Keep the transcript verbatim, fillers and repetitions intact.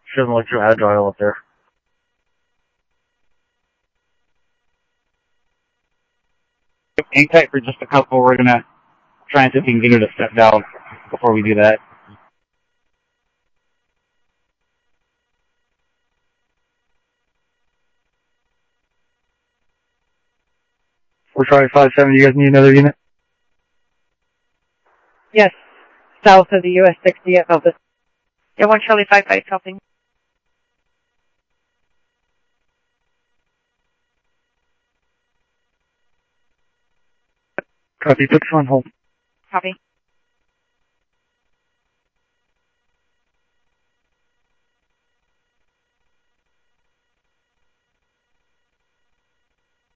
She doesn't look too agile up there. Hang tight for just a couple. We're gonna try and see if we can get her to step down before we do that. We're trying five seven. You guys need another unit? Yes. South of the U S sixty at Elvis. Yeah, one Charlie five five helping. Copy. Put this on hold. Copy.